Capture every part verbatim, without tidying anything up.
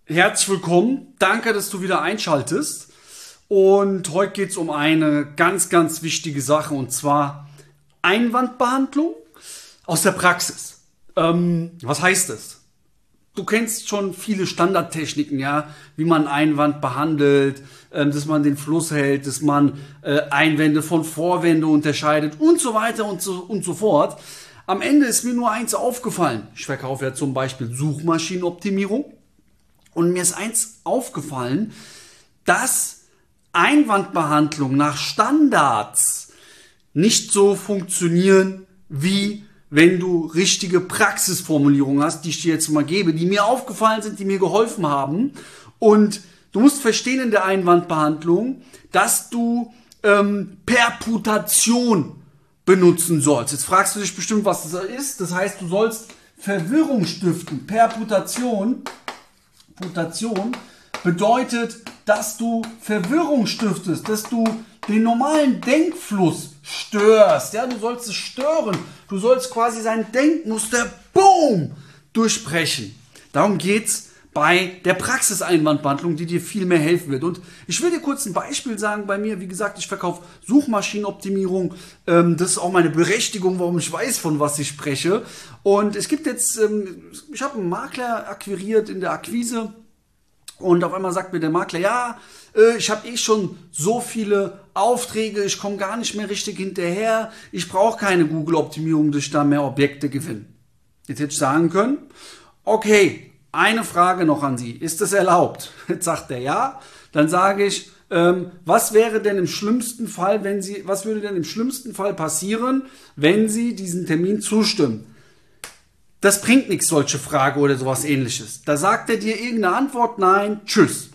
Herzlich willkommen. Danke, dass du wieder einschaltest. Und heute geht es um eine ganz, ganz wichtige Sache, und zwar Einwandbehandlung aus der Praxis. Ähm, was heißt das? Du kennst schon viele Standardtechniken, ja, wie man Einwand behandelt, ähm, dass man den Fluss hält, dass man äh, Einwände von Vorwände unterscheidet und so weiter und so, und so fort. Am Ende ist mir nur eins aufgefallen. Ich verkaufe ja zum Beispiel Suchmaschinenoptimierung. Und mir ist eins aufgefallen, dass Einwandbehandlung nach Standards nicht so funktionieren, wie wenn du richtige Praxisformulierungen hast, die ich dir jetzt mal gebe, die mir aufgefallen sind, die mir geholfen haben. Und du musst verstehen in der Einwandbehandlung, dass du ähm, Perputation benutzen sollst. Jetzt fragst du dich bestimmt, was das ist. Das heißt, du sollst Verwirrung stiften. Perputation Putation bedeutet, dass du Verwirrung stiftest, dass du den normalen Denkfluss störst. Ja, du sollst es stören. Du sollst quasi sein Denkmuster, boom, durchbrechen. Darum geht's bei der Praxiseinwandbehandlung, die dir viel mehr helfen wird. Und ich will dir kurz ein Beispiel sagen bei mir. Wie gesagt, ich verkaufe Suchmaschinenoptimierung. Ähm, das ist auch meine Berechtigung, warum ich weiß, von was ich spreche. Und es gibt jetzt, ähm, ich habe einen Makler akquiriert in der Akquise. Und auf einmal sagt mir der Makler, ja, äh, ich habe eh schon so viele Aufträge, ich komme gar nicht mehr richtig hinterher. Ich brauche keine Google-Optimierung, dass ich da mehr Objekte gewinne. Jetzt hätte ich sagen können, okay, eine Frage noch an Sie. Ist das erlaubt? Jetzt sagt er ja. Dann sage ich, ähm, was wäre denn im schlimmsten Fall, wenn Sie, was würde denn im schlimmsten Fall passieren, wenn Sie diesen Termin zustimmen? Das bringt nichts, solche Frage oder sowas Ähnliches. Da sagt er dir irgendeine Antwort, nein, tschüss.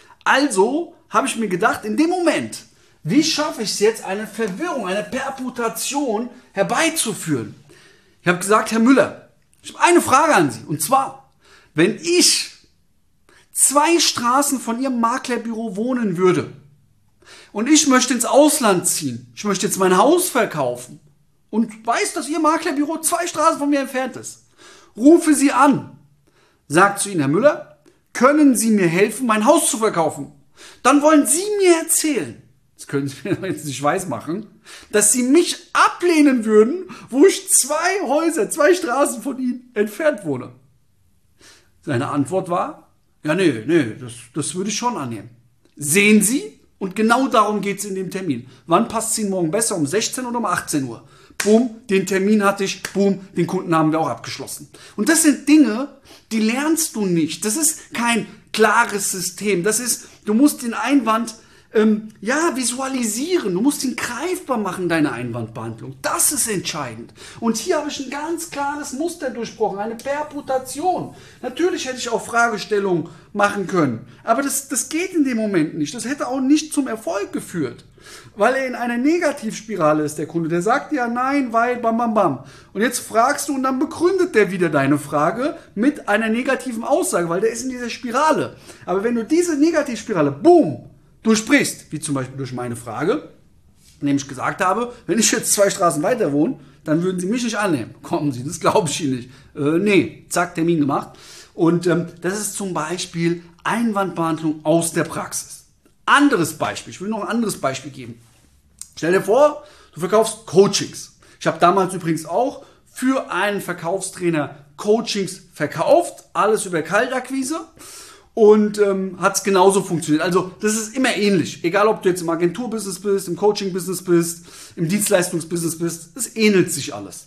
Also habe ich mir gedacht, in dem Moment, wie schaffe ich es jetzt, eine Verwirrung, eine Perputation herbeizuführen? Ich habe gesagt, Herr Müller, ich habe eine Frage an Sie, und zwar, wenn ich zwei Straßen von Ihrem Maklerbüro wohnen würde und ich möchte ins Ausland ziehen, ich möchte jetzt mein Haus verkaufen und weiß, dass Ihr Maklerbüro zwei Straßen von mir entfernt ist, rufe Sie an, sagt zu Ihnen, Herr Müller, können Sie mir helfen, mein Haus zu verkaufen? Dann wollen Sie mir erzählen, das können Sie mir jetzt nicht weismachen, dass Sie mich ablehnen würden, wo ich zwei Häuser, zwei Straßen von Ihnen entfernt wohne. Seine Antwort war, ja, nee, nee, das, das würde ich schon annehmen. Sehen Sie? Und genau darum geht es in dem Termin. Wann passt es Ihnen morgen besser? Um sechzehn oder um achtzehn Uhr? Boom, den Termin hatte ich, boom, den Kunden haben wir auch abgeschlossen. Und das sind Dinge, die lernst du nicht. Das ist kein klares System. Das ist, du musst den Einwand ähm, ja, visualisieren. Du musst ihn greifbar machen, deine Einwandbehandlung. Das ist entscheidend. Und hier habe ich ein ganz klares Muster durchbrochen, eine Perputation. Natürlich hätte ich auch Fragestellungen machen können, aber das, das geht in dem Moment nicht. Das hätte auch nicht zum Erfolg geführt, weil er in einer Negativspirale ist, der Kunde. Der sagt ja nein, weil, bam, bam, bam. Und jetzt fragst du und dann begründet der wieder deine Frage mit einer negativen Aussage, weil der ist in dieser Spirale. Aber wenn du diese Negativspirale, boom, durchbrichst, wie zum Beispiel durch meine Frage, indem ich gesagt habe, wenn ich jetzt zwei Straßen weiter wohne, dann würden Sie mich nicht annehmen. Kommen Sie, das glaube ich Ihnen nicht. Äh, nee, zack, Termin gemacht. Und ähm, das ist zum Beispiel Einwandbehandlung aus der Praxis. Anderes Beispiel, ich will noch ein anderes Beispiel geben. Stell dir vor, du verkaufst Coachings. Ich habe damals übrigens auch für einen Verkaufstrainer Coachings verkauft, alles über Kaltakquise. Und ähm, hat es genauso funktioniert. Also das ist immer ähnlich. Egal, ob du jetzt im Agenturbusiness bist, im Coaching-Business bist, im Dienstleistungsbusiness bist, es ähnelt sich alles.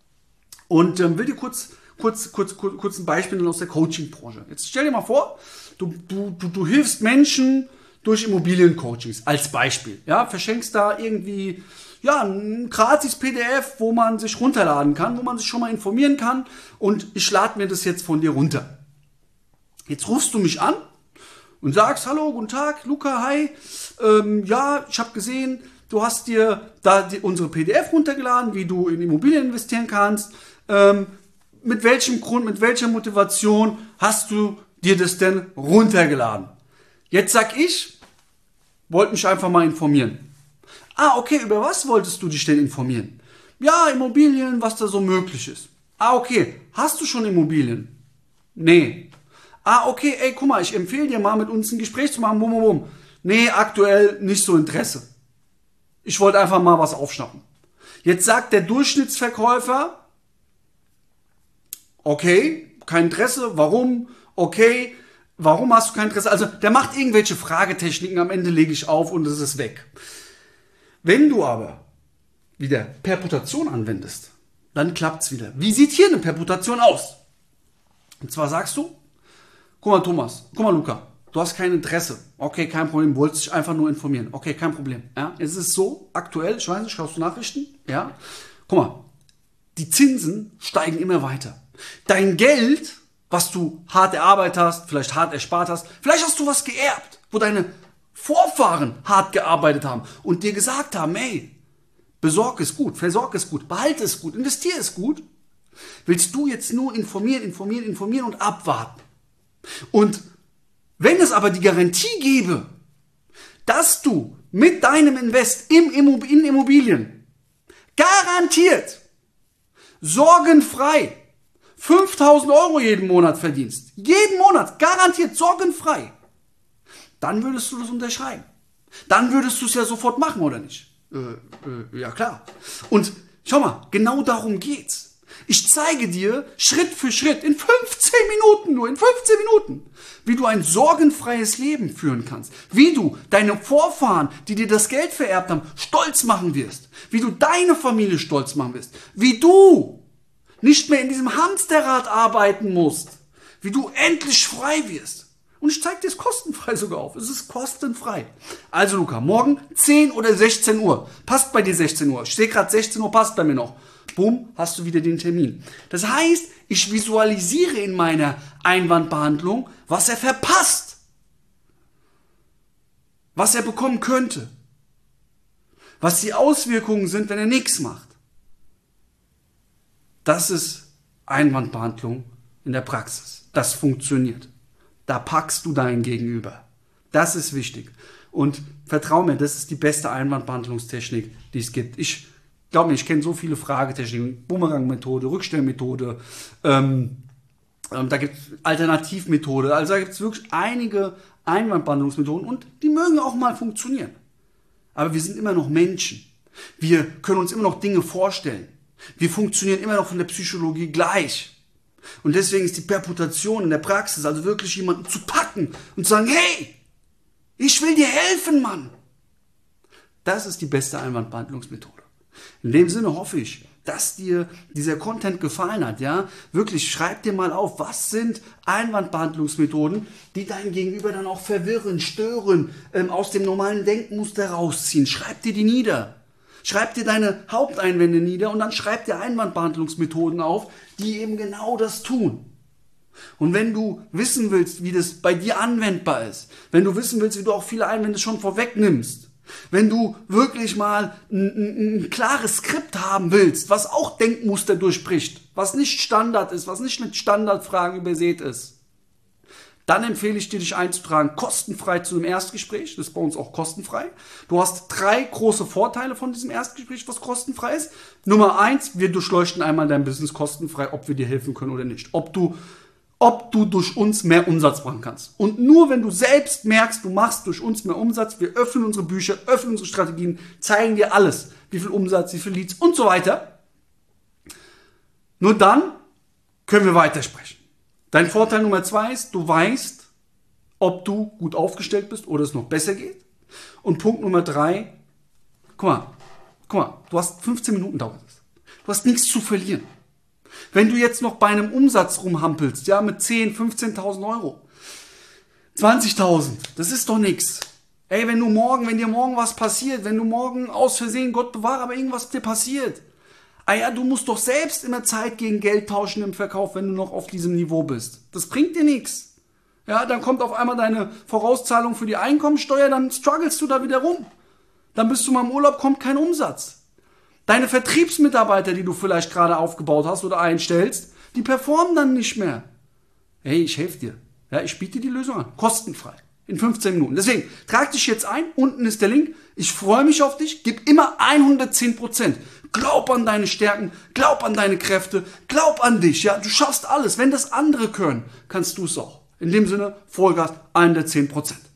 Und ähm, will dir kurz, kurz, kurz, kurz, kurz ein Beispiel aus der Coaching-Branche. Jetzt stell dir mal vor, du, du, du, du hilfst Menschen durch Immobilien-Coachings als Beispiel. Ja, verschenkst da irgendwie ja, ein gratis P D F, wo man sich runterladen kann, wo man sich schon mal informieren kann. Und ich lade mir das jetzt von dir runter. Jetzt rufst du mich an und sagst, hallo, guten Tag, Luca, hi, ähm, ja, ich habe gesehen, du hast dir da die, unsere P D F runtergeladen, wie du in Immobilien investieren kannst. Ähm, mit welchem Grund, mit welcher Motivation hast du dir das denn runtergeladen? Jetzt sag ich, wollte mich einfach mal informieren. Ah, okay, über was wolltest du dich denn informieren? Ja, Immobilien, was da so möglich ist. Ah, okay, hast du schon Immobilien? Nee. Ah, okay, ey, guck mal, ich empfehle dir mal mit uns ein Gespräch zu machen. Bum, bum, bum. Nee, aktuell nicht so Interesse. Ich wollte einfach mal was aufschnappen. Jetzt sagt der Durchschnittsverkäufer, okay, kein Interesse, warum? Okay, warum hast du kein Interesse? Also der macht irgendwelche Fragetechniken, am Ende lege ich auf und es ist weg. Wenn du aber wieder Permutation anwendest, dann klappt's wieder. Wie sieht hier eine Permutation aus? Und zwar sagst du, guck mal Thomas, guck mal Luca, du hast kein Interesse. Okay, kein Problem, wolltest dich einfach nur informieren. Okay, kein Problem. Ja, es ist so, aktuell, ich weiß nicht, schaust du Nachrichten? Ja, guck mal, die Zinsen steigen immer weiter. Dein Geld, was du hart erarbeitet hast, vielleicht hart erspart hast, vielleicht hast du was geerbt, wo deine Vorfahren hart gearbeitet haben und dir gesagt haben, hey, besorg es gut, versorg es gut, behalte es gut, investiere es gut. Willst du jetzt nur informieren, informieren, informieren und abwarten? Und wenn es aber die Garantie gäbe, dass du mit deinem Invest im Immob- in Immobilien garantiert, sorgenfrei fünftausend Euro jeden Monat verdienst, jeden Monat garantiert sorgenfrei, dann würdest du das unterschreiben. Dann würdest du es ja sofort machen, oder nicht? Äh, äh, ja klar. Und schau mal, genau darum geht's. Ich zeige dir Schritt für Schritt, in fünfzehn Minuten nur, in fünfzehn Minuten, wie du ein sorgenfreies Leben führen kannst. Wie du deine Vorfahren, die dir das Geld vererbt haben, stolz machen wirst. Wie du deine Familie stolz machen wirst. Wie du nicht mehr in diesem Hamsterrad arbeiten musst. Wie du endlich frei wirst. Und ich zeige dir es kostenfrei sogar auf. Es ist kostenfrei. Also Luca, morgen zehn oder sechzehn Uhr. Passt bei dir sechzehn Uhr. Ich sehe gerade sechzehn Uhr, passt bei mir noch. Bumm, hast du wieder den Termin. Das heißt, ich visualisiere in meiner Einwandbehandlung, was er verpasst. Was er bekommen könnte. Was die Auswirkungen sind, wenn er nichts macht. Das ist Einwandbehandlung in der Praxis. Das funktioniert. Da packst du dein Gegenüber. Das ist wichtig. Und vertrau mir, das ist die beste Einwandbehandlungstechnik, die es gibt. Ich glaube mir, ich kenne so viele Fragetechniken, Bumerang-Methode, Rückstellmethode, ähm, ähm, da gibt es Alternativmethode, also da gibt es wirklich einige Einwandbehandlungsmethoden und die mögen auch mal funktionieren. Aber wir sind immer noch Menschen. Wir können uns immer noch Dinge vorstellen. Wir funktionieren immer noch von der Psychologie gleich. Und deswegen ist die Permutation in der Praxis, also wirklich jemanden zu packen und zu sagen, hey, ich will dir helfen, Mann. Das ist die beste Einwandbehandlungsmethode. In dem Sinne hoffe ich, dass dir dieser Content gefallen hat. Ja, wirklich, schreib dir mal auf, was sind Einwandbehandlungsmethoden, die dein Gegenüber dann auch verwirren, stören, ähm, aus dem normalen Denkmuster rausziehen. Schreib dir die nieder. Schreib dir deine Haupteinwände nieder und dann schreib dir Einwandbehandlungsmethoden auf, die eben genau das tun. Und wenn du wissen willst, wie das bei dir anwendbar ist, wenn du wissen willst, wie du auch viele Einwände schon vorwegnimmst, wenn du wirklich mal ein, ein, ein klares Skript haben willst, was auch Denkmuster durchbricht, was nicht Standard ist, was nicht mit Standardfragen übersät ist, dann empfehle ich dir, dich einzutragen, kostenfrei zu einem Erstgespräch. Das ist bei uns auch kostenfrei. Du hast drei große Vorteile von diesem Erstgespräch, was kostenfrei ist. Nummer eins, wir durchleuchten einmal dein Business kostenfrei, ob wir dir helfen können oder nicht. Ob du, ob du durch uns mehr Umsatz machen kannst. Und nur wenn du selbst merkst, du machst durch uns mehr Umsatz, wir öffnen unsere Bücher, öffnen unsere Strategien, zeigen dir alles. Wie viel Umsatz, wie viel Leads und so weiter. Nur dann können wir weitersprechen. Dein Vorteil Nummer zwei ist, du weißt, ob du gut aufgestellt bist oder es noch besser geht. Und Punkt Nummer drei, guck mal, guck mal, du hast fünfzehn Minuten dauert es. Du hast nichts zu verlieren. Wenn du jetzt noch bei einem Umsatz rumhampelst, ja, mit zehn, fünfzehntausend Euro, zwanzigtausend, das ist doch nichts. Ey, wenn du morgen, wenn dir morgen was passiert, wenn du morgen aus Versehen, Gott bewahre, aber irgendwas dir passiert, ah ja, du musst doch selbst immer Zeit gegen Geld tauschen im Verkauf, wenn du noch auf diesem Niveau bist. Das bringt dir nichts. Ja, dann kommt auf einmal deine Vorauszahlung für die Einkommensteuer, dann strugglest du da wieder rum. Dann bist du mal im Urlaub, kommt kein Umsatz. Deine Vertriebsmitarbeiter, die du vielleicht gerade aufgebaut hast oder einstellst, die performen dann nicht mehr. Hey, ich helfe dir. Ja, ich biete dir die Lösung an. Kostenfrei. In fünfzehn Minuten. Deswegen, trag dich jetzt ein. Unten ist der Link. Ich freue mich auf dich. Gib immer hundertzehn Prozent. Glaub an deine Stärken. Glaub an deine Kräfte. Glaub an dich. Ja, du schaffst alles. Wenn das andere können, kannst du es auch. In dem Sinne, Vollgas, hundertzehn Prozent.